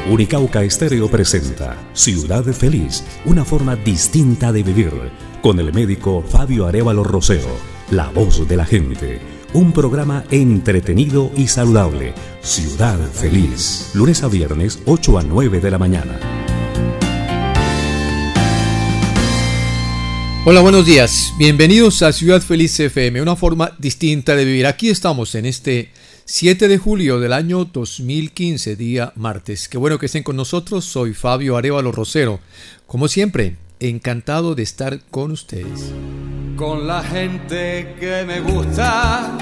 Unicauca Estéreo presenta Ciudad Feliz, una forma distinta de vivir, con el médico Fabio Arévalo Rosero, la voz de la gente. Un programa entretenido y saludable. Ciudad Feliz, lunes a viernes, 8 a 9 de la mañana. Hola, buenos días. Bienvenidos a Ciudad Feliz FM, una forma distinta de vivir. Aquí estamos en este 7 de julio del año 2015, día martes. Qué bueno que estén con nosotros. Soy Fabio Arévalo Rosero. Como siempre, encantado de estar con ustedes. Con la gente que me gusta.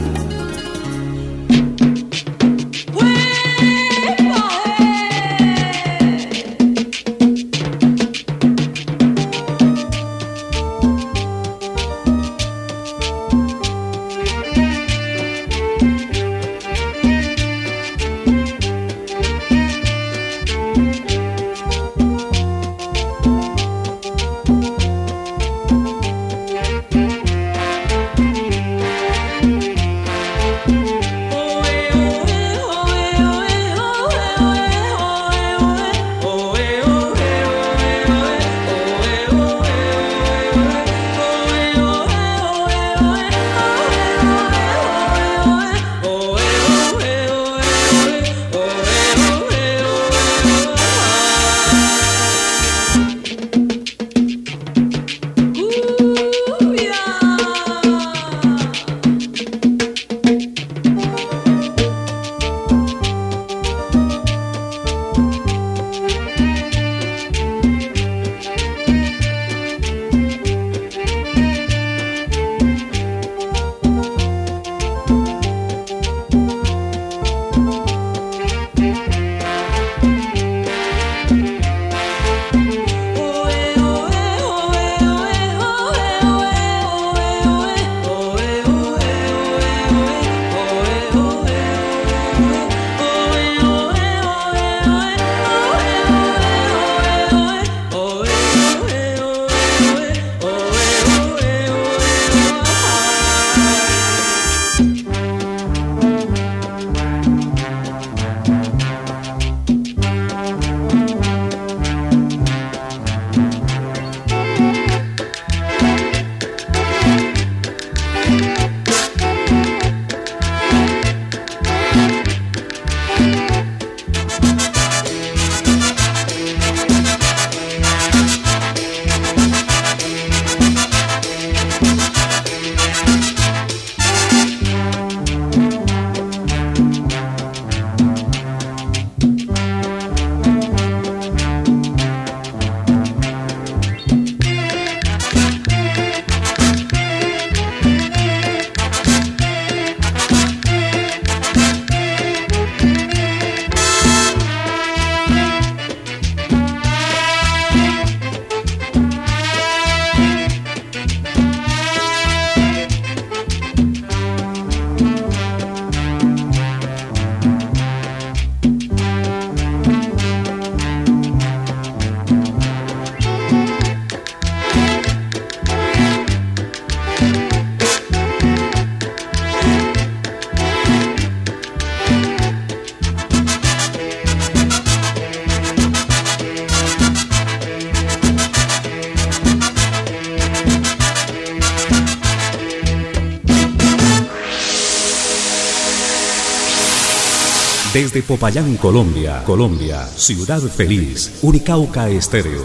Desde Popayán, Colombia, Ciudad Feliz, Unicauca Estéreo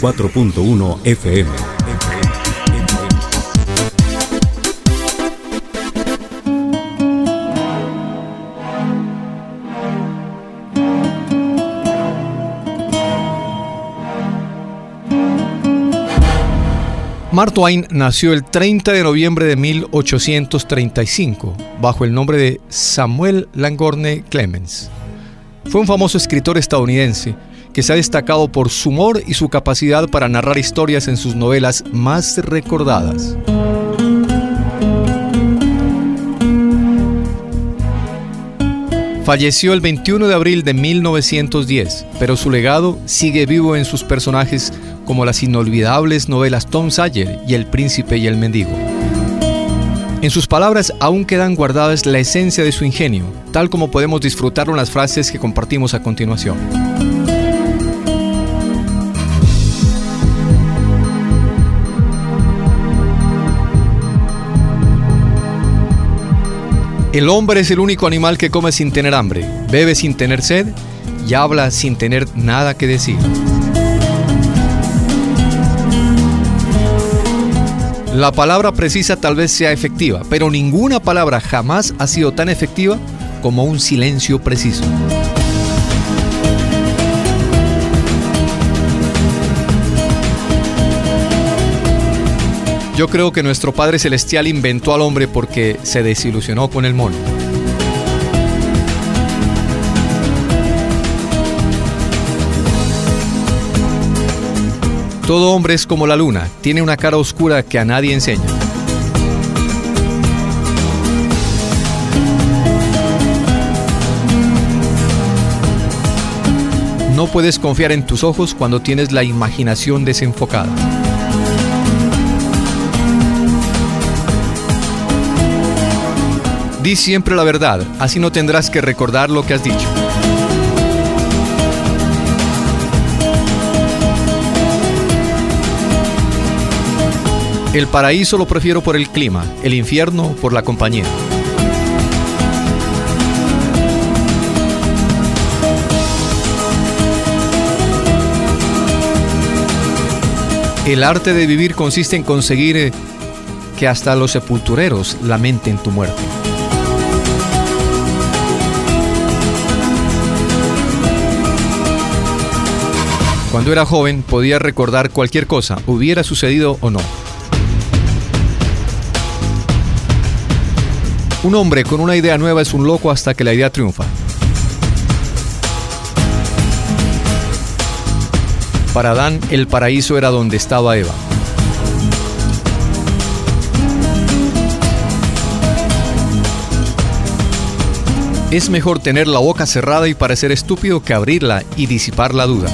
104.1 FM. Mark Twain nació el 30 de noviembre de 1835 bajo el nombre de Samuel Langhorne Clemens. Fue un famoso escritor estadounidense que se ha destacado por su humor y su capacidad para narrar historias en sus novelas más recordadas. Falleció el 21 de abril de 1910, pero su legado sigue vivo en sus personajes como las inolvidables novelas Tom Sawyer y El Príncipe y el Mendigo. En sus palabras aún quedan guardadas la esencia de su ingenio, tal como podemos disfrutarlo en las frases que compartimos a continuación. El hombre es el único animal que come sin tener hambre, bebe sin tener sed y habla sin tener nada que decir. La palabra precisa tal vez sea efectiva, pero ninguna palabra jamás ha sido tan efectiva como un silencio preciso. Yo creo que nuestro Padre Celestial inventó al hombre porque se desilusionó con el mono. Todo hombre es como la luna, tiene una cara oscura que a nadie enseña. No puedes confiar en tus ojos cuando tienes la imaginación desenfocada. Di siempre la verdad, así no tendrás que recordar lo que has dicho. El paraíso lo prefiero por el clima, el infierno por la compañía. El arte de vivir consiste en conseguir que hasta los sepultureros lamenten tu muerte. Cuando era joven podía recordar cualquier cosa, hubiera sucedido o no. Un hombre con una idea nueva es un loco hasta que la idea triunfa. Para Adán, el paraíso era donde estaba Eva. Es mejor tener la boca cerrada y parecer estúpido que abrirla y disipar la duda.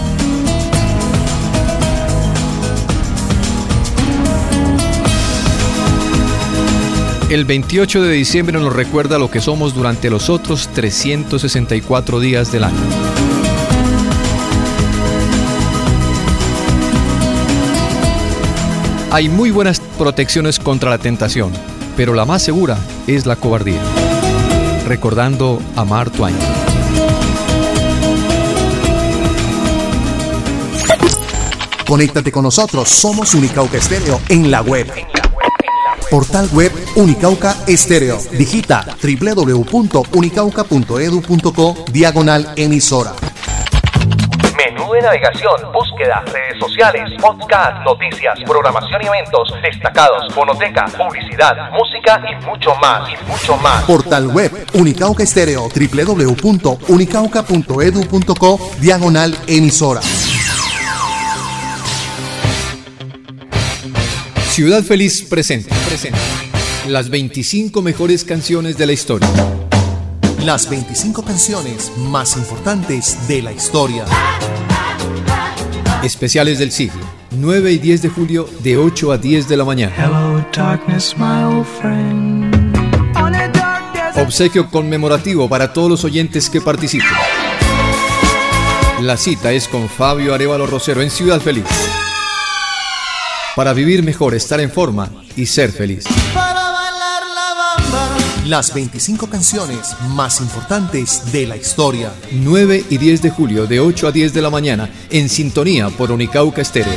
El 28 de diciembre nos recuerda lo que somos durante los otros 364 días del año. Hay muy buenas protecciones contra la tentación, pero la más segura es la cobardía. Recordando a Mark Twain. Conéctate con nosotros, somos Unicauca Estéreo en la web. Portal web Unicauca Estéreo. Digita www.unicauca.edu.co/emisora. Menú de navegación, búsqueda, redes sociales, podcast, noticias, programación y eventos, destacados, fonoteca, publicidad, música y mucho más, Portal web Unicauca Estéreo. www.unicauca.edu.co/emisora. Ciudad Feliz presenta las 25 mejores canciones de la historia. Las 25 canciones más importantes de la historia. Especiales del siglo, 9 y 10 de julio de 8 a 10 de la mañana. Hello, darkness, my old friend. Obsequio conmemorativo para todos los oyentes que participen. La cita es con Fabio Arévalo Rosero en Ciudad Feliz. Para vivir mejor, estar en forma y ser feliz. Las 25 canciones más importantes de la historia. 9 y 10 de julio de 8 a 10 de la mañana en sintonía por Unicauca Estéreo.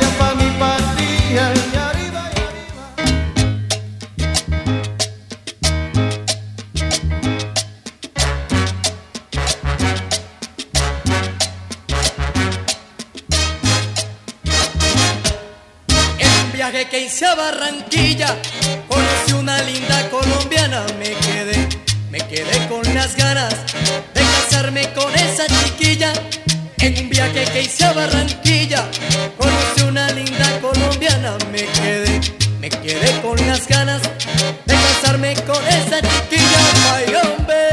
Que hice a Barranquilla, conocí una linda colombiana, me quedé con las ganas de casarme con esa chiquilla. En un viaje que hice a Barranquilla, conocí una linda colombiana, me quedé con las ganas de casarme con esa chiquilla. Ay, hombre.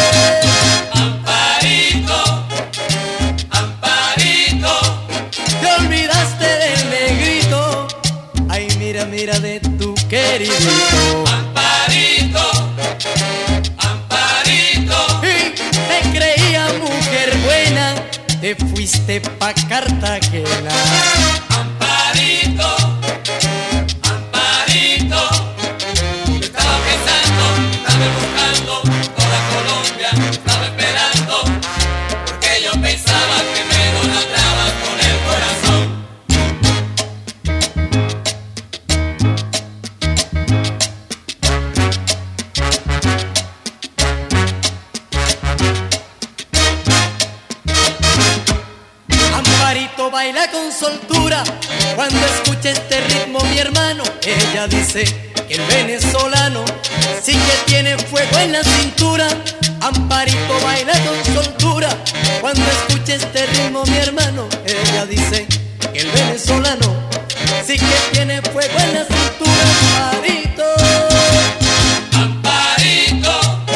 Amparito, Amparito, te olvidaste del negrito. Ay, mira de tu querido Amparito. te fuiste pa' Cartagena. Amparito, Amparito, yo estaba pensando, estaba buscando toda Colombia, estaba esperando, porque yo pensaba que me idolatrabas con el corazón. Amparito baila con soltura, cuando escucha este ritmo mi hermano, ella dice que el venezolano sí que tiene fuego en la cintura. Amparito baila con soltura, cuando escucha este ritmo mi hermano, ella dice que el venezolano sí que tiene fuego en la cintura. Amparito, Amparito,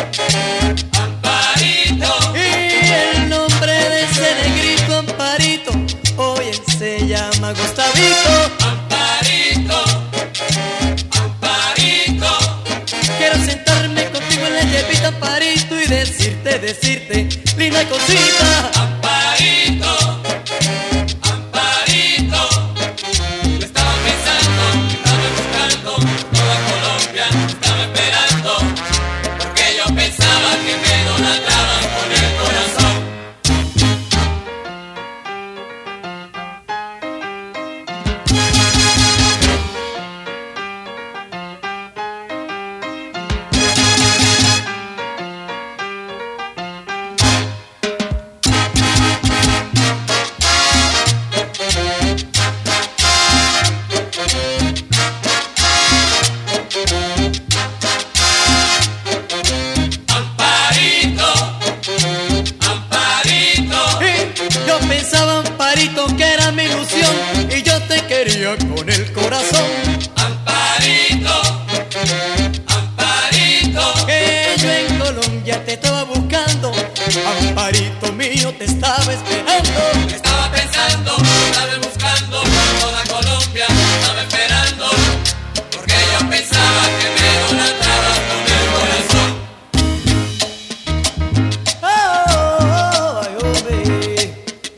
Amparito, y el nombre de ese negrito Amparito, oye, se llama Gustavito. Amparito, Amparito, Quiero sentarme contigo en la yepita, Amparito, y decirte, linda cosita. Amparito, Amparito, yo estaba pensando, estaba buscando toda Colombia, estaba esperando, porque yo pensaba que me idolatraban con el corazón. Amparito, Amparito, Y yo pensaba, Amparito, que era mi ilusión, y yo te quería con el corazón. Amparito, Amparito, Que yo en Colombia te estaba buscando, Amparito mío, te estaba esperando. estaba pensando, estaba buscando toda Colombia, estaba esperando, porque yo pensaba que me idolatrabas con el corazón. Ay, hombre.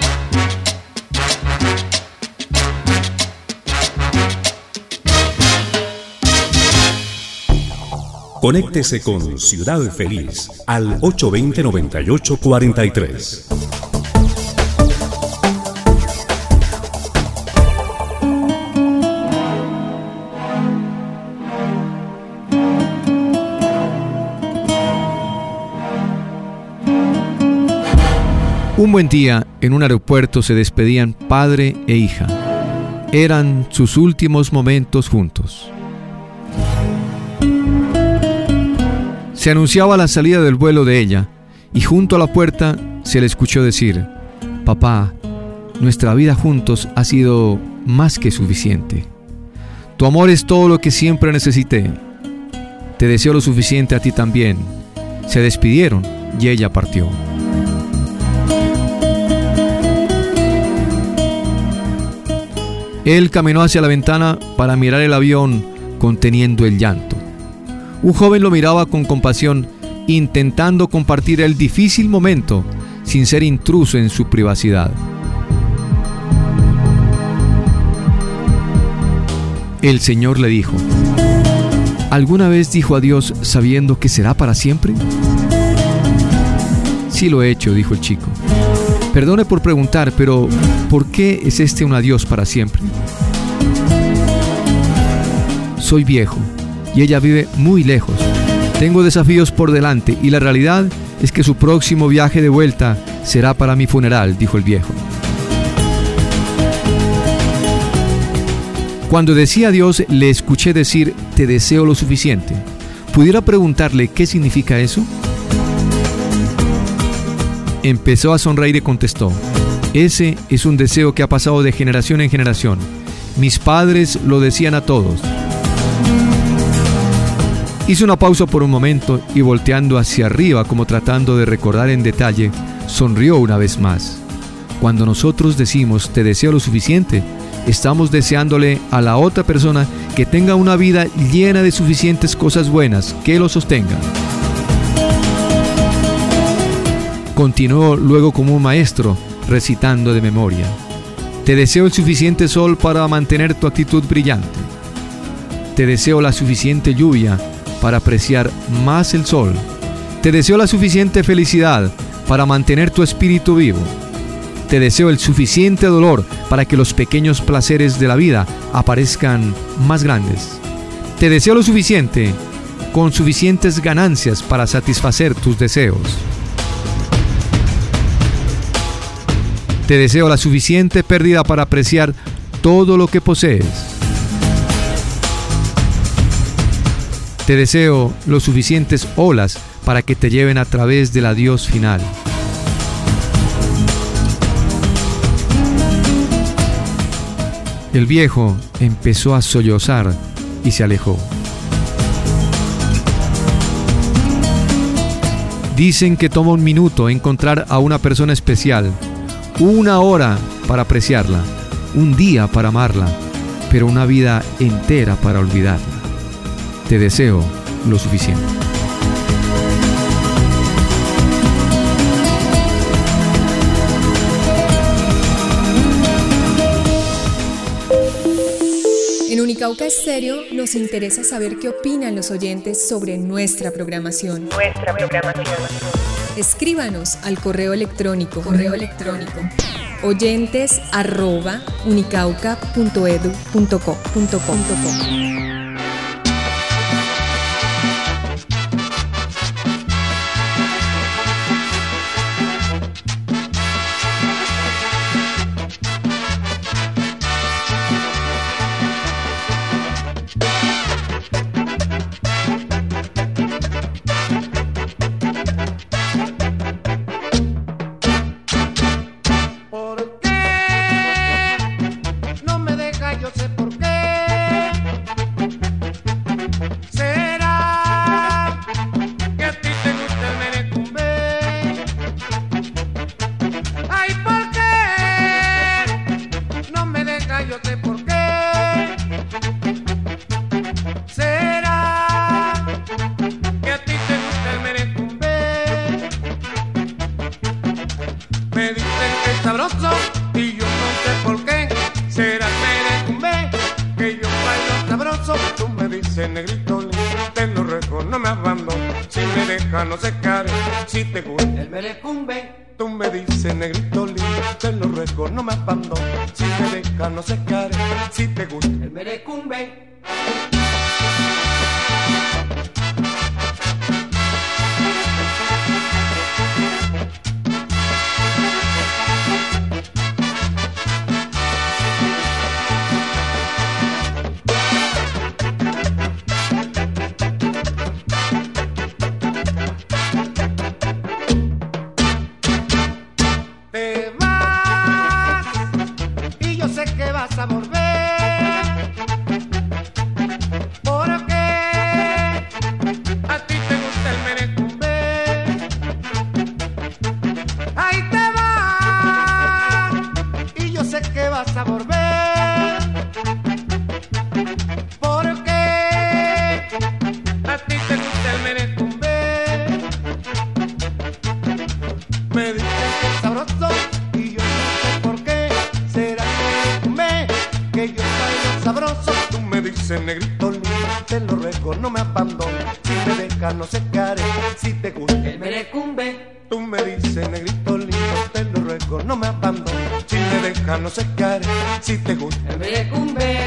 Conéctese con Ciudad Feliz al 820-9843. Un buen día, en un aeropuerto se despedían padre e hija. Eran sus últimos momentos juntos. Se anunciaba la salida del vuelo de ella, y junto a la puerta se le escuchó decir: «Papá, nuestra vida juntos ha sido más que suficiente. Tu amor es todo lo que siempre necesité. Te deseo lo suficiente a ti también». Se despidieron y ella partió. Él caminó hacia la ventana para mirar el avión conteniendo el llanto. Un joven lo miraba con compasión, intentando compartir el difícil momento sin ser intruso en su privacidad. El Señor le dijo: ¿alguna vez dijo adiós sabiendo que será para siempre? Sí lo he hecho, dijo el chico. Perdone por preguntar, pero ¿por qué es este un adiós para siempre? Soy viejo y ella vive muy lejos. Tengo desafíos por delante y la realidad es que su próximo viaje de vuelta será para mi funeral, dijo el viejo. Cuando decía adiós, le escuché decir: te deseo lo suficiente. ¿Pudiera preguntarle qué significa eso? Empezó a sonreír y contestó: ese es un deseo que ha pasado de generación en generación. Mis padres lo decían a todos. Hizo una pausa por un momento y, volteando hacia arriba como tratando de recordar en detalle, sonrió una vez más. Cuando nosotros decimos te deseo lo suficiente, estamos deseándole a la otra persona que tenga una vida llena de suficientes cosas buenas que lo sostengan. Continuó luego como un maestro, recitando de memoria. Te deseo el suficiente sol para mantener tu actitud brillante. Te deseo la suficiente lluvia para apreciar más el sol. Te deseo la suficiente felicidad para mantener tu espíritu vivo. Te deseo el suficiente dolor para que los pequeños placeres de la vida aparezcan más grandes. Te deseo lo suficiente con suficientes ganancias para satisfacer tus deseos. Te deseo la suficiente pérdida para apreciar todo lo que posees. Te deseo los suficientes olas para que te lleven a través del adiós final. El viejo empezó a sollozar y se alejó. Dicen que toma un minuto encontrar a una persona especial, una hora para apreciarla, un día para amarla, pero una vida entera para olvidarla. Te deseo lo suficiente. En Unicauca Estéreo nos interesa saber qué opinan los oyentes sobre nuestra programación. Escríbanos al correo electrónico oyentes@unicauca.edu.co. No se care, si te gusta el merecumbe, tú me dices negrito lindo, te lo ruego, no me abandono. Si me deja, no se care, si te gusta el merecumbe. Negrito lindo, te lo ruego, no me abandones. Si me deja, no se care. Si te gusta el merecumbe, tú me dices negrito lindo, te lo ruego, no me abandones. Si me deja, no se care. Si te gusta el merecumbe.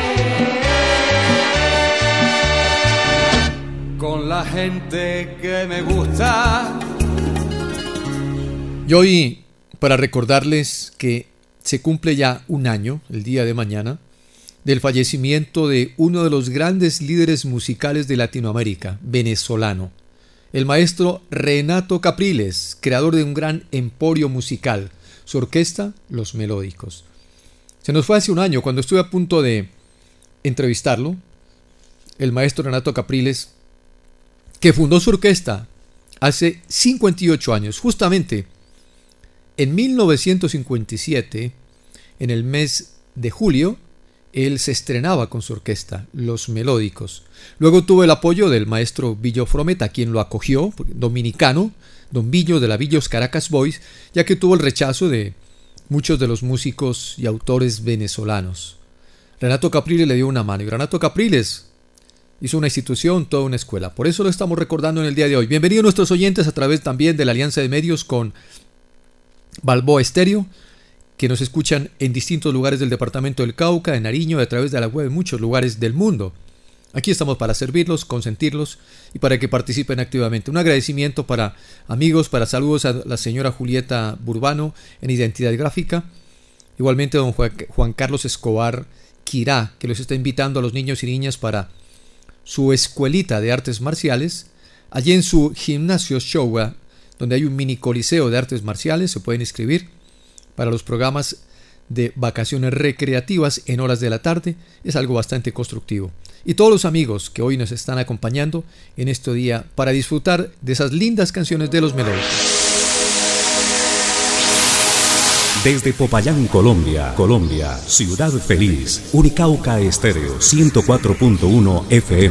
Con la gente que me gusta. Y hoy, para recordarles que se cumple ya un año, el día de mañana, del fallecimiento de uno de los grandes líderes musicales de Latinoamérica, venezolano, el maestro Renato Capriles, creador de un gran emporio musical, su orquesta Los Melódicos. Se nos fue hace un año, cuando estuve a punto de entrevistarlo, el maestro Renato Capriles, que fundó su orquesta hace 58 años, justamente en 1957, en el mes de julio, él se estrenaba con su orquesta, Los Melódicos. Luego tuvo el apoyo del maestro Billo Frometa, quien lo acogió, dominicano, don Billo de la Billos Caracas Boys, ya que tuvo el rechazo de muchos de los músicos y autores venezolanos. Renato Capriles le dio una mano, y Renato Capriles hizo una institución, toda una escuela. Por eso lo estamos recordando en el día de hoy. Bienvenidos nuestros oyentes a través también de la Alianza de Medios con Balboa Estéreo, que nos escuchan en distintos lugares del departamento del Cauca, en Nariño, a través de la web en muchos lugares del mundo. Aquí estamos para servirlos, consentirlos y para que participen activamente. Un agradecimiento para amigos, para saludos a la señora Julieta Burbano en Identidad Gráfica. Igualmente a don Juan Carlos Escobar Quirá, que los está invitando a los niños y niñas para su escuelita de artes marciales. Allí en su gimnasio Showa, donde hay un mini coliseo de artes marciales, se pueden inscribir para los programas de vacaciones recreativas en horas de la tarde. Es algo bastante constructivo. Y todos los amigos que hoy nos están acompañando en este día para disfrutar de esas lindas canciones de los melódicos. Desde Popayán, Colombia, Ciudad Feliz, Unicauca Estéreo 104.1 FM.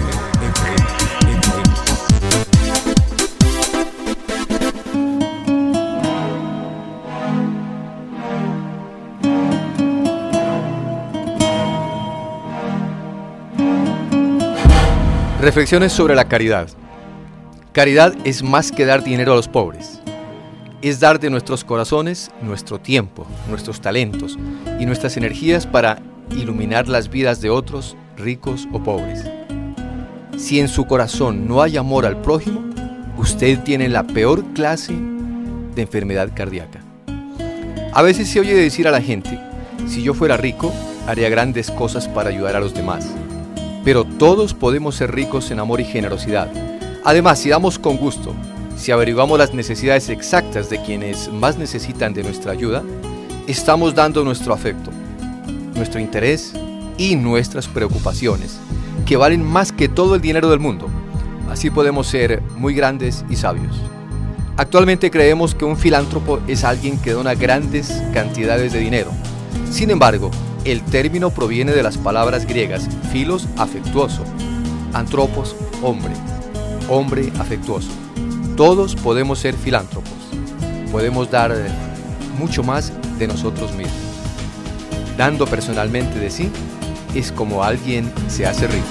Reflexiones sobre la caridad. Caridad es más que dar dinero a los pobres. Es dar de nuestros corazones, nuestro tiempo, nuestros talentos y nuestras energías para iluminar las vidas de otros, ricos o pobres. Si en su corazón no hay amor al prójimo, usted tiene la peor clase de enfermedad cardíaca. A veces se oye decir a la gente, si yo fuera rico, haría grandes cosas para ayudar a los demás. Pero todos podemos ser ricos en amor y generosidad. Además, si damos con gusto, si averiguamos las necesidades exactas de quienes más necesitan de nuestra ayuda, estamos dando nuestro afecto, nuestro interés y nuestras preocupaciones, que valen más que todo el dinero del mundo. Así podemos ser muy grandes y sabios. Actualmente creemos que un filántropo es alguien que dona grandes cantidades de dinero. Sin embargo, el término proviene de las palabras griegas philos, afectuoso, antropos, hombre, hombre afectuoso. Todos podemos ser filántropos, podemos dar mucho más de nosotros mismos. Dando personalmente de sí es como alguien se hace rico.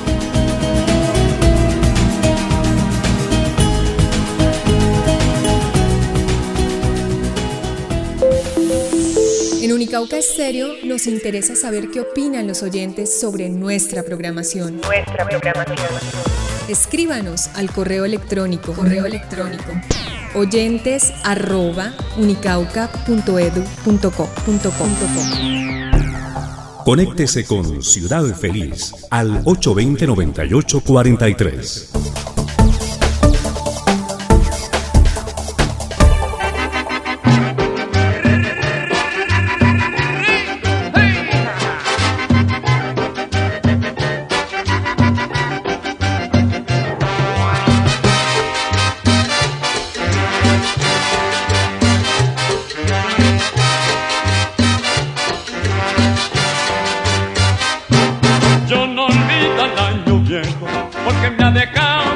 En Unicauca Estéreo nos interesa saber qué opinan los oyentes sobre nuestra programación. Escríbanos al correo electrónico oyentes@unicauca.edu.co. Conéctese con Ciudad Feliz al 820-9843. Porque me ha dejado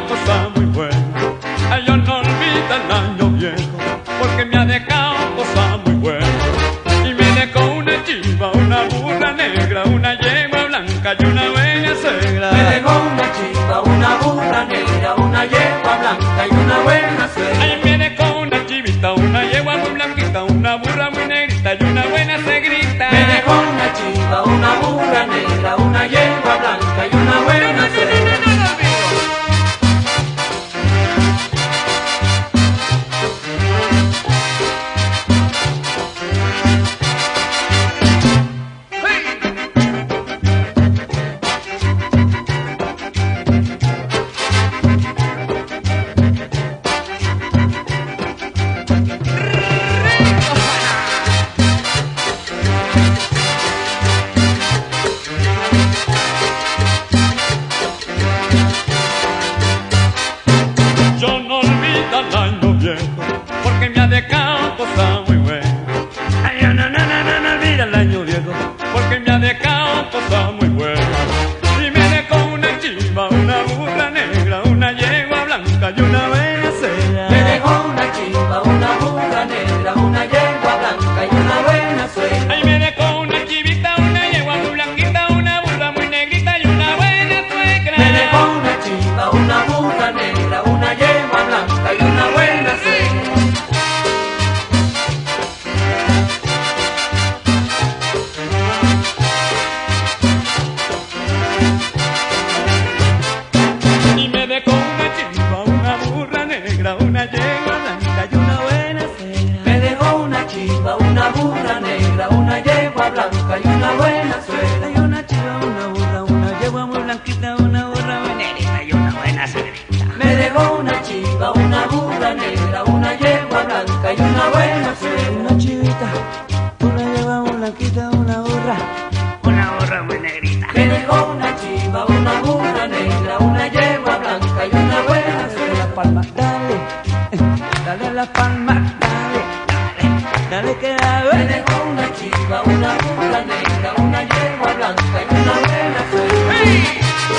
a ver. Me dejó una chiva, una mula negra, una yegua blanca y una buena suegra. ¡Hey!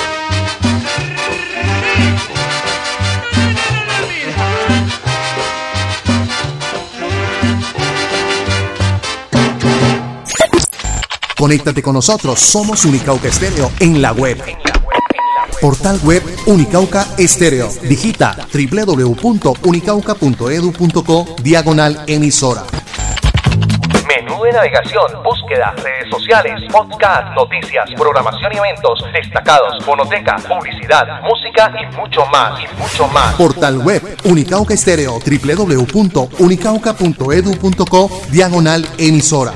Conéctate con nosotros, somos Unicauca Estéreo en la web. Portal web Unicauca Estéreo. Digita www.unicauca.edu.co/emisora. Menú de navegación, búsqueda, redes sociales, podcast, noticias, programación y eventos, destacados, fonoteca, publicidad, música y mucho más, Portal web Unicauca Estéreo, www.unicauca.edu.co/emisora.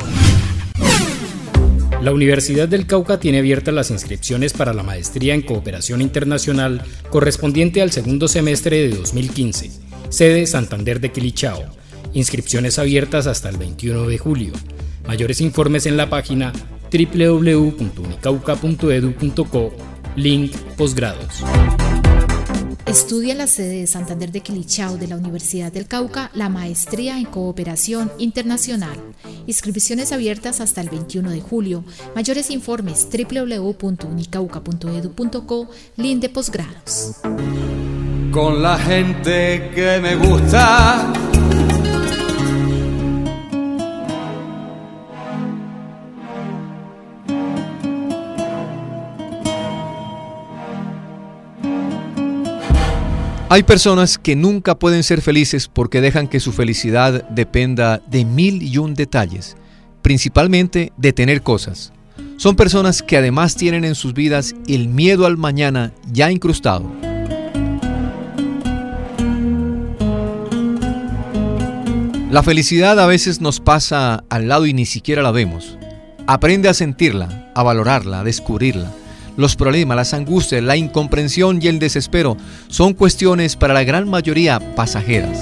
La Universidad del Cauca tiene abiertas las inscripciones para la maestría en Cooperación Internacional correspondiente al segundo semestre de 2015, sede Santander de Quilichao. Inscripciones abiertas hasta el 21 de julio. Mayores informes en la página www.unicauca.edu.co, link posgrados. Estudia en la sede de Santander de Quilichao de la Universidad del Cauca la maestría en Cooperación Internacional. Inscripciones abiertas hasta el 21 de julio. Mayores informes www.unicauca.edu.co, link de posgrados. Con la gente que me gusta. Hay personas que nunca pueden ser felices porque dejan que su felicidad dependa de 1001 detalles, principalmente de tener cosas. Son personas que además tienen en sus vidas el miedo al mañana ya incrustado. La felicidad a veces nos pasa al lado y ni siquiera la vemos. Aprende a sentirla, a valorarla, a descubrirla. Los problemas, las angustias, la incomprensión y el desespero son cuestiones para la gran mayoría pasajeras.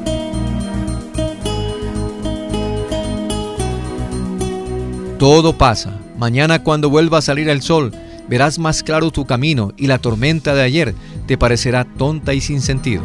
Todo pasa. Mañana, cuando vuelva a salir el sol, verás más claro tu camino y la tormenta de ayer te parecerá tonta y sin sentido.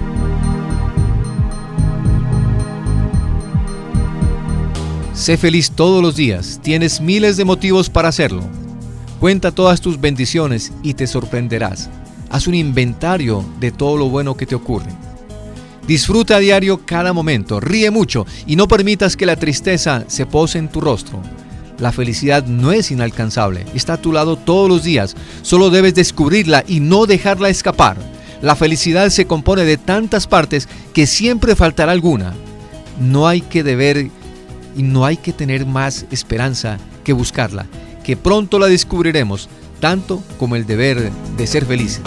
Sé feliz todos los días. Tienes miles de motivos para hacerlo. Cuenta todas tus bendiciones y te sorprenderás. Haz un inventario de todo lo bueno que te ocurre. Disfruta a diario cada momento, ríe mucho y no permitas que la tristeza se pose en tu rostro. La felicidad no es inalcanzable, está a tu lado todos los días. Solo debes descubrirla y no dejarla escapar. La felicidad se compone de tantas partes que siempre faltará alguna. No hay que deber y no hay que tener más esperanza que buscarla, que pronto la descubriremos, tanto como el deber de ser felices.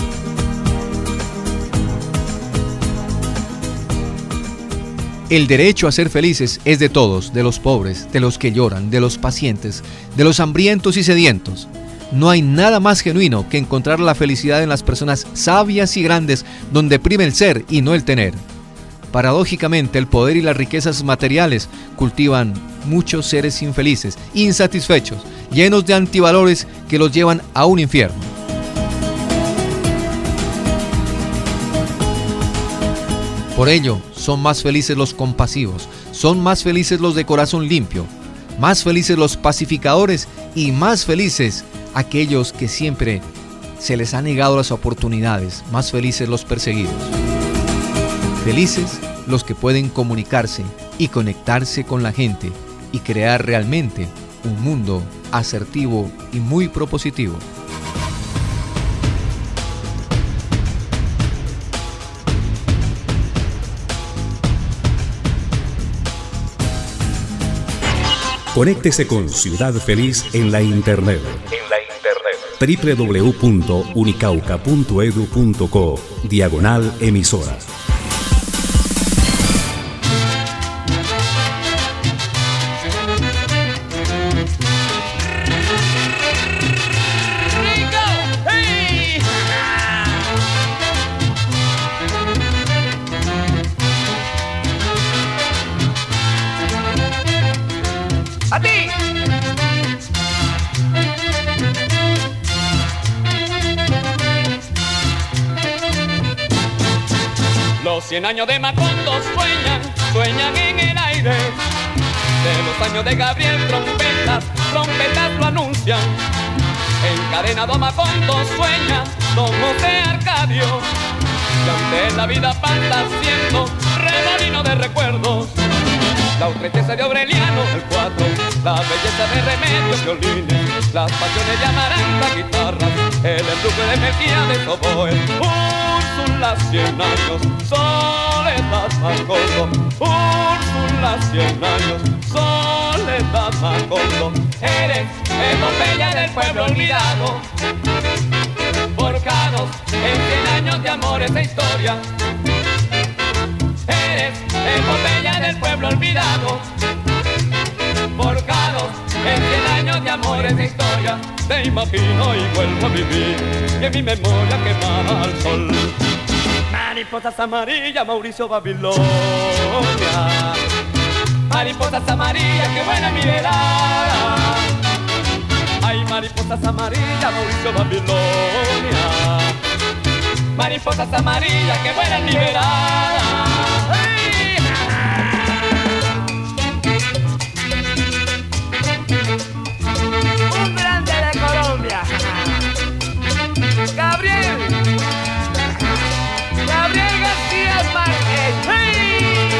El derecho a ser felices es de todos, de los pobres, de los que lloran, de los pacientes, de los hambrientos y sedientos. No hay nada más genuino que encontrar la felicidad en las personas sabias y grandes, donde prima el ser y no el tener. Paradójicamente, el poder y las riquezas materiales cultivan muchos seres infelices, insatisfechos, llenos de antivalores que los llevan a un infierno. Por ello, son más felices los compasivos, son más felices los de corazón limpio, más felices los pacificadores y más felices aquellos que siempre se les ha negado las oportunidades, más felices los perseguidos. Felices los que pueden comunicarse y conectarse con la gente y crear realmente un mundo asertivo y muy propositivo. Conéctese con Ciudad Feliz en la internet. www.unicauca.edu.co/emisoras. Los 100 años de Macondo sueñan en el aire. los años de Gabriel, trompetas, trompetas lo anuncian. Encadenado a Macondo sueña Don José Arcadio, y ante la vida pasa siendo remolino de recuerdos. La estrechez de Aureliano, el 4, la belleza de Remedios, violines, las pasiones de Amaranta, guitarras, el embrujo de Melquiades, oboe, Úrsula, 100 años, Soledad Macondo, Úrsula, 100 años, Soledad Macondo. Eres epopeya del pueblo olvidado, forjados en 100 años de amores e historia. Eres epopeya del pueblo olvidado, forjados en 100 años de amores e historia. Te imagino y vuelvo a vivir, y en mi memoria quemada al sol. Mariposas amarillas, Mauricio Babilonia. Mariposas amarillas, qué buena mi velada. Ay, mariposas amarillas, Mauricio Babilonia. Mariposas amarillas, qué buena mi velada. Un grande de Colombia, Gabriel García Márquez. ¡Hey!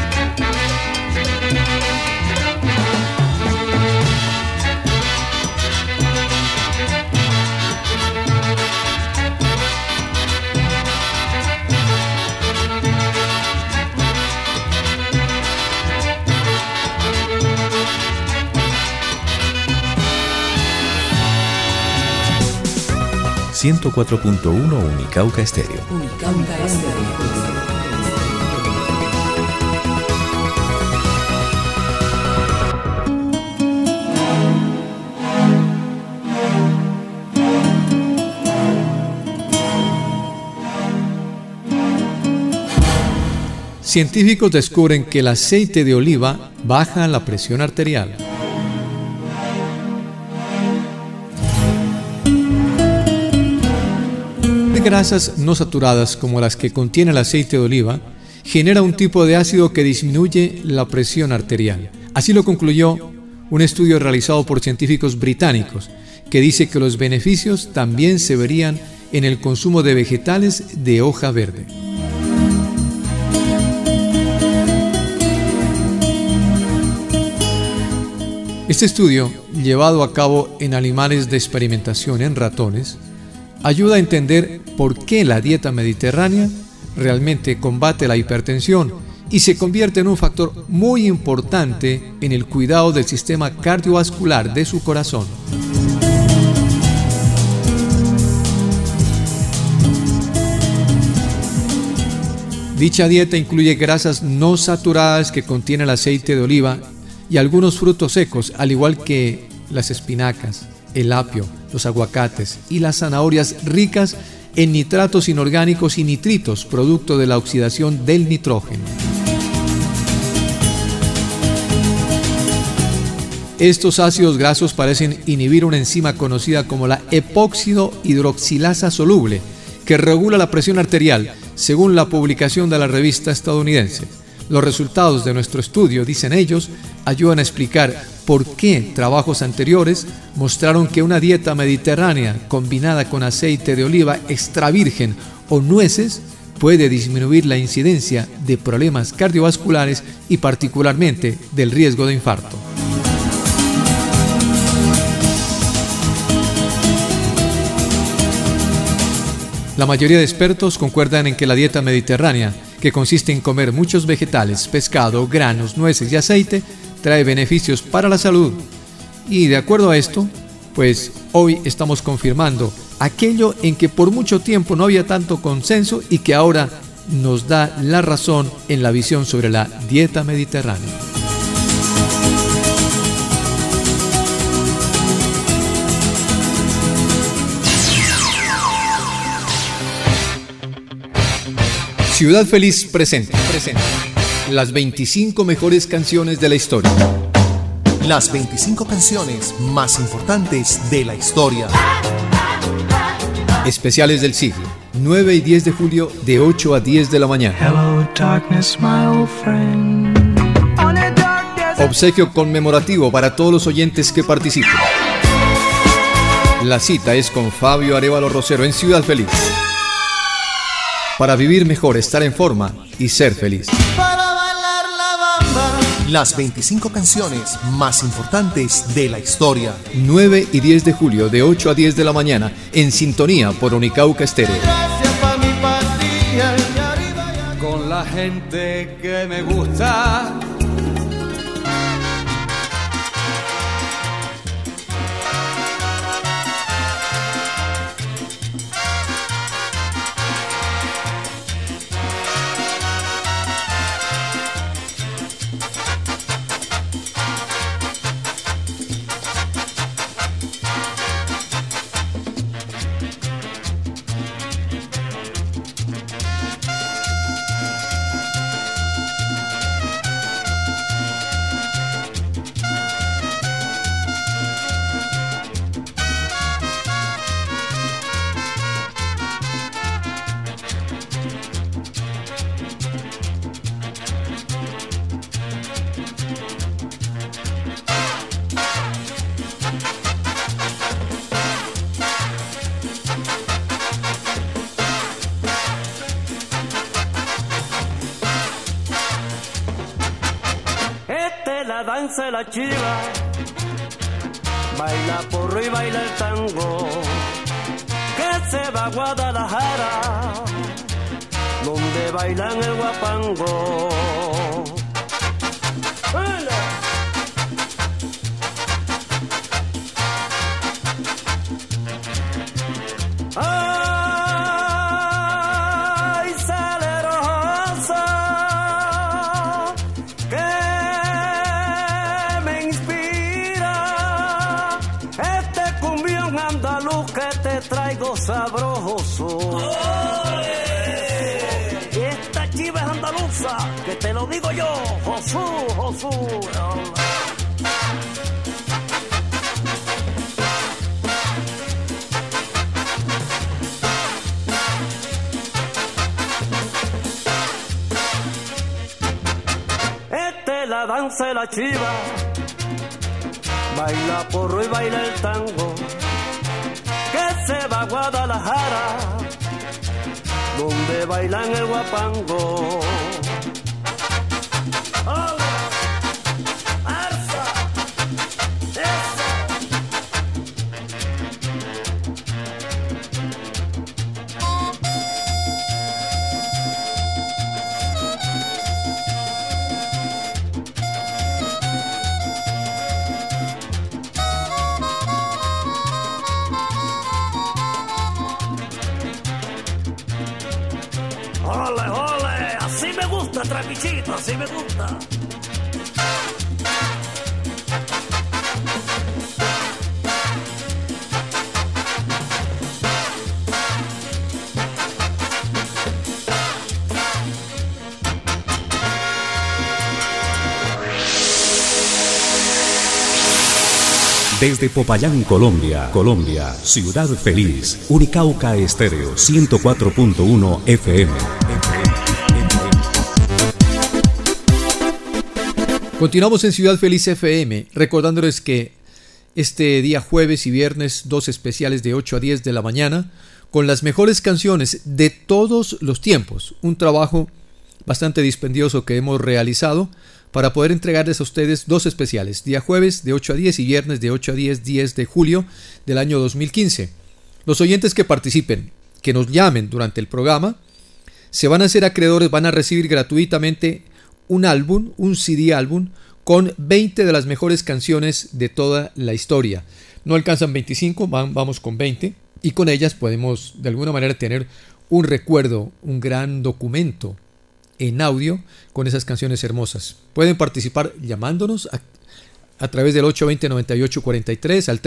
104.1 Unicauca Estéreo. Unicauca Estéreo. Científicos descubren que el aceite de oliva baja la presión arterial. Grasas no saturadas como las que contiene el aceite de oliva genera un tipo de ácido que disminuye la presión arterial. Así lo concluyó un estudio realizado por científicos británicos que dice que los beneficios también se verían en el consumo de vegetales de hoja verde. Este estudio, llevado a cabo en animales de experimentación en ratones, ayuda a entender por qué la dieta mediterránea realmente combate la hipertensión y se convierte en un factor muy importante en el cuidado del sistema cardiovascular de su corazón. Dicha dieta incluye grasas no saturadas que contiene el aceite de oliva y algunos frutos secos, al igual que las espinacas, el apio, los aguacates y las zanahorias ricas en nitratos inorgánicos y nitritos, producto de la oxidación del nitrógeno. Estos ácidos grasos parecen inhibir una enzima conocida como la epóxido hidroxilasa soluble, que regula la presión arterial, según la publicación de la revista estadounidense. Los resultados de nuestro estudio, dicen ellos, ayudan a explicar por qué trabajos anteriores mostraron que una dieta mediterránea combinada con aceite de oliva extra virgen o nueces puede disminuir la incidencia de problemas cardiovasculares y particularmente del riesgo de infarto. La mayoría de expertos concuerdan en que la dieta mediterránea, que consiste en comer muchos vegetales, pescado, granos, nueces y aceite, trae beneficios para la salud. Y de acuerdo a esto, pues hoy estamos confirmando aquello en que por mucho tiempo no había tanto consenso y que ahora nos da la razón en la visión sobre la dieta mediterránea. Ciudad Feliz presenta las 25 mejores canciones de la historia. Las 25 canciones más importantes de la historia. Especiales del siglo, 9 y 10 de julio de 8 a 10 de la mañana. Hello, darkness, my old friend. Obsequio conmemorativo para todos los oyentes que participen. La cita es con Fabio Arévalo Rosero en Ciudad Feliz. Para vivir mejor, estar en forma y ser feliz. Las 25 canciones más importantes de la historia. 9 y 10 de julio, de 8 a 10 de la mañana, en sintonía por Unicauca Estéreo. Con la gente que me gusta. Danza la chiva, baila porro y baila el tango, que se va a Guadalajara, donde bailan el guapango. Ay, sale rosa, traigo sabroso. Y esta chiva es andaluza, que te lo digo yo, Josú, Josú. Esta es la danza de la chiva, baila porro y baila el tango, que se va a Guadalajara, donde bailan el guapango. Ole, ole, así me gusta, trapichito, así me gusta. Desde Popayán, Colombia, Ciudad Feliz, Unicauca Estéreo 104.1 FM. Continuamos en Ciudad Feliz FM, recordándoles que este día jueves y viernes, 2 especiales de 8 a 10 de la mañana, con las mejores canciones de todos los tiempos. Un trabajo bastante dispendioso que hemos realizado para poder entregarles a ustedes 2 especiales, día jueves de 8 a 10 y viernes de 8 a 10, 10 de julio del año 2015. Los oyentes que participen, que nos llamen durante el programa, se van a hacer acreedores, van a recibir gratuitamente un álbum, un CD álbum, con 20 de las mejores canciones de toda la historia. No alcanzan 25, vamos con 20, y con ellas podemos de alguna manera tener un recuerdo, un gran documento en audio con esas canciones hermosas. Pueden participar llamándonos a través del 820-9843, al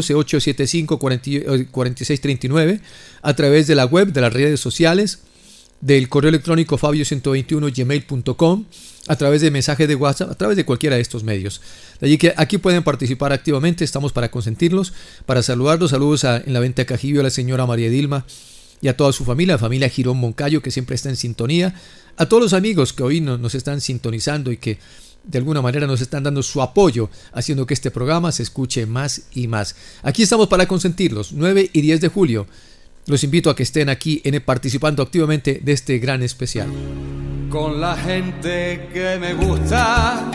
314-875-4639, a través de la web, de las redes sociales, del correo electrónico fabio121gmail.com, a través de mensajes de WhatsApp, a través de cualquiera de estos medios. De allí que aquí pueden participar activamente, estamos para consentirlos, para saludarlos. Saludos en la venta de Cajibio a la señora María Dilma y a toda su familia, la familia Girón Moncayo, que siempre está en sintonía, a todos los amigos que hoy nos están sintonizando y que de alguna manera nos están dando su apoyo, haciendo que este programa se escuche más y más. Aquí estamos para consentirlos, 9 y 10 de julio. Los invito a que estén aquí participando activamente de este gran especial. Con la gente que me gusta.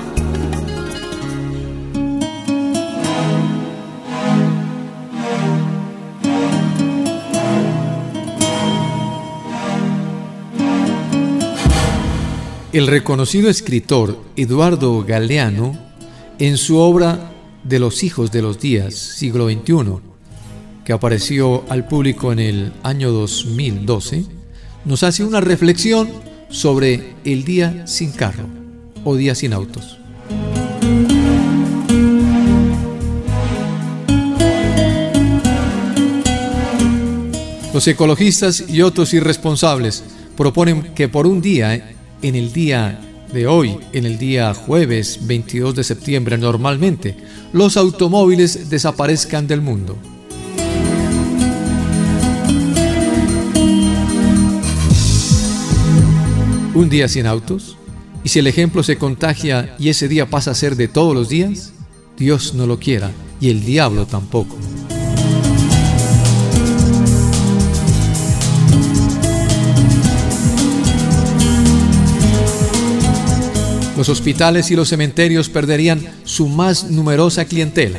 El reconocido escritor Eduardo Galeano, en su obra De los hijos de los días, siglo XXI, que apareció al público en el año 2012, nos hace una reflexión sobre el día sin carro o día sin autos. Los ecologistas y otros irresponsables proponen que por un día, en el día de hoy, en el día jueves 22 de septiembre, normalmente, los automóviles desaparezcan del mundo. ¿Un día sin autos? ¿Y si el ejemplo se contagia y ese día pasa a ser de todos los días? Dios no lo quiera, y el diablo tampoco. Los hospitales y los cementerios perderían su más numerosa clientela.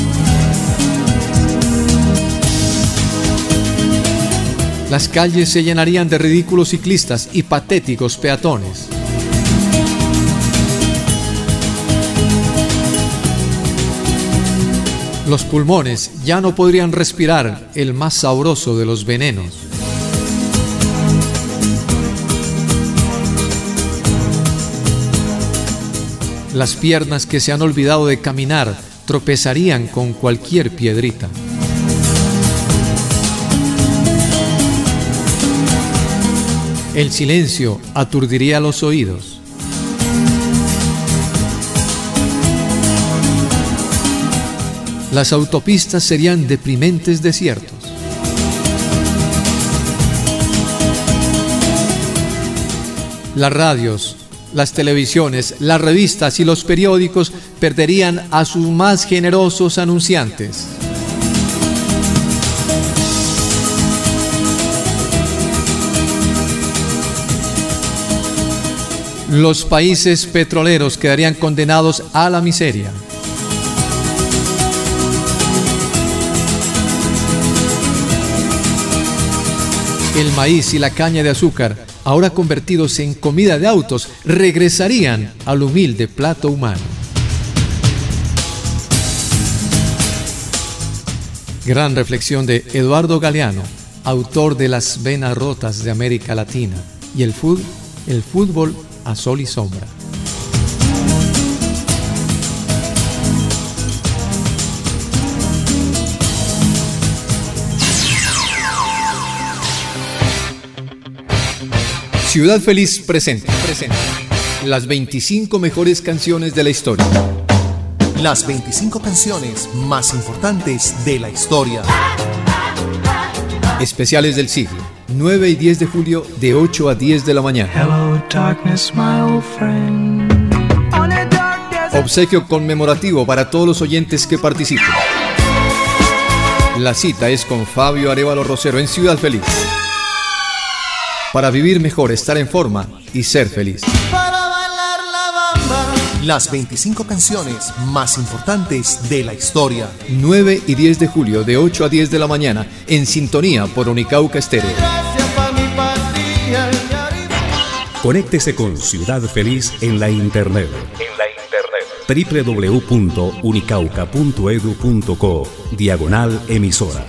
Las calles se llenarían de ridículos ciclistas y patéticos peatones. Los pulmones ya no podrían respirar el más sabroso de los venenos. Las piernas que se han olvidado de caminar tropezarían con cualquier piedrita. El silencio aturdiría los oídos. Las autopistas serían deprimentes desiertos. Las radios, las televisiones, las revistas y los periódicos perderían a sus más generosos anunciantes. Los países petroleros quedarían condenados a la miseria. El maíz y la caña de azúcar, ahora convertidos en comida de autos, regresarían al humilde plato humano. Gran reflexión de Eduardo Galeano, autor de Las venas rotas de América Latina y el fútbol a sol y sombra. Ciudad Feliz presenta las 25 mejores canciones de la historia. Las 25 canciones más importantes de la historia. Especiales del siglo, 9 y 10 de julio de 8 a 10 de la mañana. Hello, darkness, my old friend. Obsequio conmemorativo para todos los oyentes que participen. La cita es con Fabio Arévalo Rosero en Ciudad Feliz. Para vivir mejor, estar en forma y ser feliz. Las 25 canciones más importantes de la historia. 9 y 10 de julio de 8 a 10 de la mañana en sintonía por Unicauca Estéreo. Conéctese con Ciudad Feliz en la internet. www.unicauca.edu.co/emisora.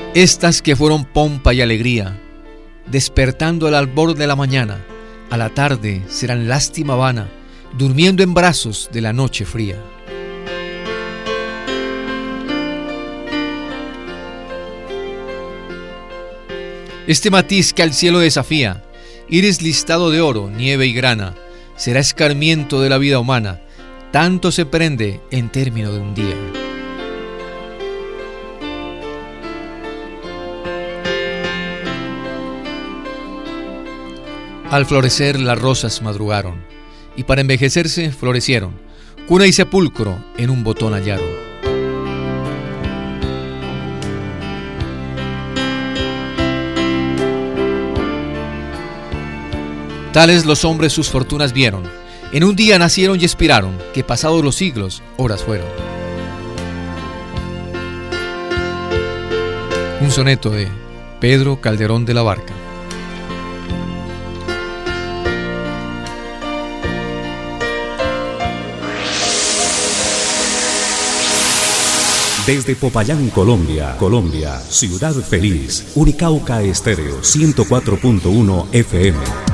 Estas que fueron pompa y alegría, despertando al albor de la mañana, a la tarde serán lástima vana, durmiendo en brazos de la noche fría. Este matiz que al cielo desafía, iris listado de oro, nieve y grana, será escarmiento de la vida humana, tanto se prende en término de un día. Al florecer las rosas madrugaron, y para envejecerse florecieron, cuna y sepulcro en un botón hallaron. Tales los hombres sus fortunas vieron, en un día nacieron y expiraron, que pasados los siglos, horas fueron. Un soneto de Pedro Calderón de la Barca. Desde Popayán, Colombia, Ciudad Feliz, Unicauca Estéreo 104.1 FM.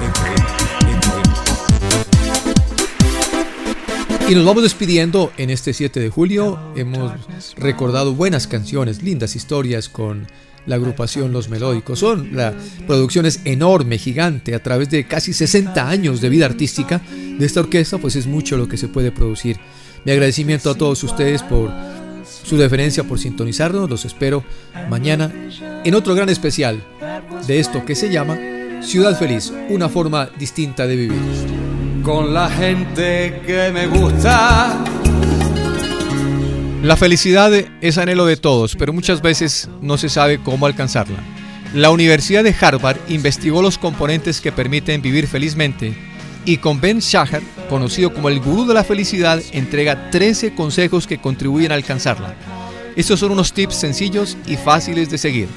Y nos vamos despidiendo en este 7 de julio. Hemos recordado buenas canciones, lindas historias con la agrupación Los Melódicos. La producción es enorme, gigante, a través de casi 60 años de vida artística de esta orquesta, pues es mucho lo que se puede producir. Mi agradecimiento a todos ustedes por su deferencia, por sintonizarnos. Los espero mañana en otro gran especial de esto que se llama Ciudad Feliz, una forma distinta de vivir. Con la gente que me gusta. La felicidad es anhelo de todos, pero muchas veces no se sabe cómo alcanzarla. La Universidad de Harvard investigó los componentes que permiten vivir felizmente y con Ben Shahar, conocido como el gurú de la felicidad, entrega 13 consejos que contribuyen a alcanzarla. Estos son unos tips sencillos y fáciles de seguir.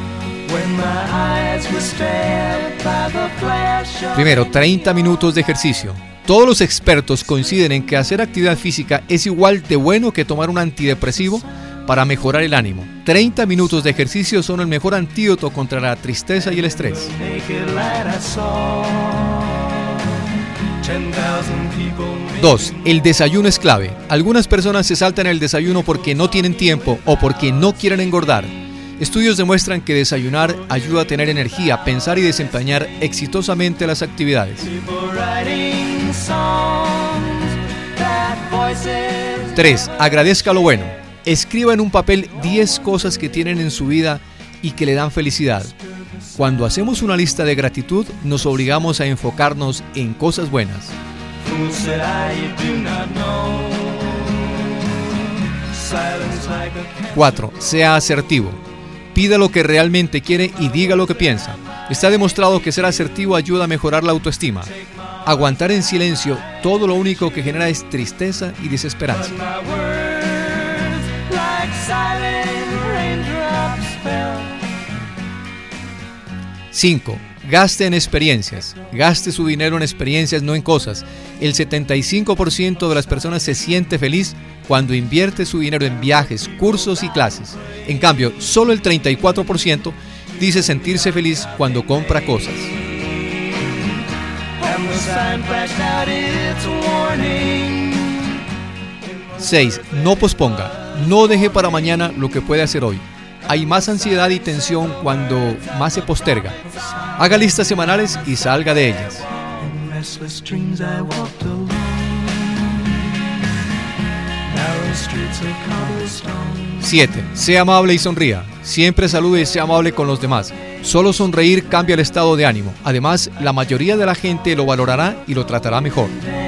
Primero, 30 minutos de ejercicio. Todos los expertos coinciden en que hacer actividad física es igual de bueno que tomar un antidepresivo para mejorar el ánimo. 30 minutos de ejercicio son el mejor antídoto contra la tristeza y el estrés. 2. El desayuno es clave. Algunas personas se saltan el desayuno porque no tienen tiempo o porque no quieren engordar. Estudios demuestran que desayunar ayuda a tener energía, pensar y desempeñar exitosamente las actividades. 3. Agradezca lo bueno. Escriba en un papel 10 cosas que tienen en su vida y que le dan felicidad. Cuando hacemos una lista de gratitud, nos obligamos a enfocarnos en cosas buenas. 4. Sea asertivo. Pida lo que realmente quiere y diga lo que piensa. Está demostrado que ser asertivo ayuda a mejorar la autoestima. Aguantar en silencio todo lo único que genera es tristeza y desesperanza. 5. Gaste en experiencias. Gaste su dinero en experiencias, no en cosas. El 75% de las personas se siente feliz cuando invierte su dinero en viajes, cursos y clases. En cambio, solo el 34% dice sentirse feliz cuando compra cosas. 6. No posponga. No deje para mañana lo que puede hacer hoy. Hay más ansiedad y tensión cuando más se posterga. Haga listas semanales y salga de ellas. 7. Sea amable y sonría. Siempre salude y sea amable con los demás. Solo sonreír cambia el estado de ánimo. Además, la mayoría de la gente lo valorará y lo tratará mejor.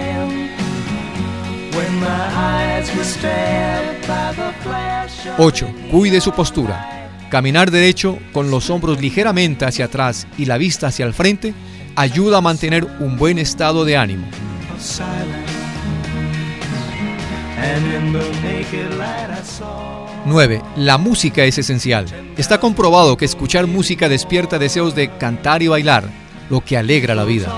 8. Cuide su postura. Caminar derecho con los hombros ligeramente hacia atrás y la vista hacia el frente ayuda a mantener un buen estado de ánimo. 9. La música es esencial. Está comprobado que escuchar música despierta deseos de cantar y bailar, lo que alegra la vida.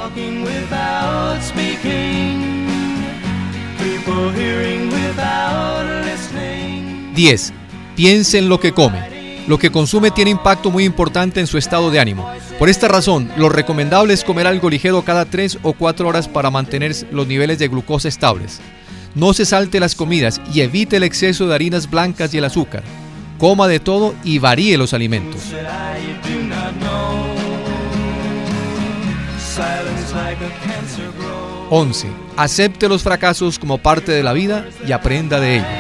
10. Piense en lo que come. Lo que consume tiene impacto muy importante en su estado de ánimo. Por esta razón, lo recomendable es comer algo ligero cada 3 o 4 horas para mantener los niveles de glucosa estables. No se salte las comidas y evite el exceso de harinas blancas y el azúcar. Coma de todo y varíe los alimentos. 11. Acepte los fracasos como parte de la vida y aprenda de ello.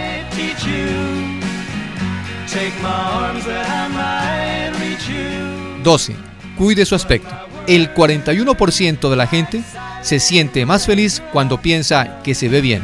12. Cuide su aspecto. El 41% de la gente se siente más feliz cuando piensa que se ve bien.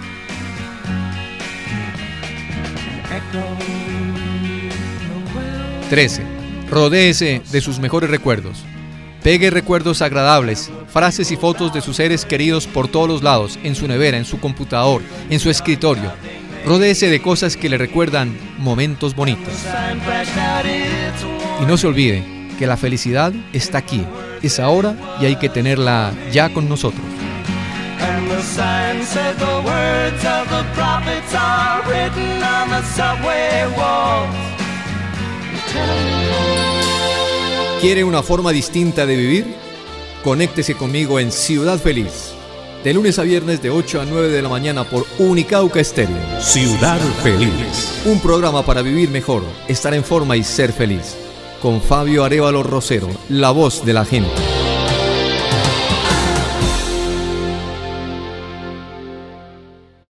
13. Rodéese de sus mejores recuerdos. Pegue recuerdos agradables, frases y fotos de sus seres queridos por todos los lados, en su nevera, en su computador, en su escritorio. Rodéese de cosas que le recuerdan momentos bonitos. Y no se olvide que la felicidad está aquí, es ahora y hay que tenerla ya con nosotros. ¿Quiere una forma distinta de vivir? Conéctese conmigo en Ciudad Feliz, de lunes a viernes de 8 a 9 de la mañana por Unicauca Estéreo. Ciudad Feliz. Un programa para vivir mejor, estar en forma y ser feliz. Con Fabio Arévalo Rosero, la voz de la gente.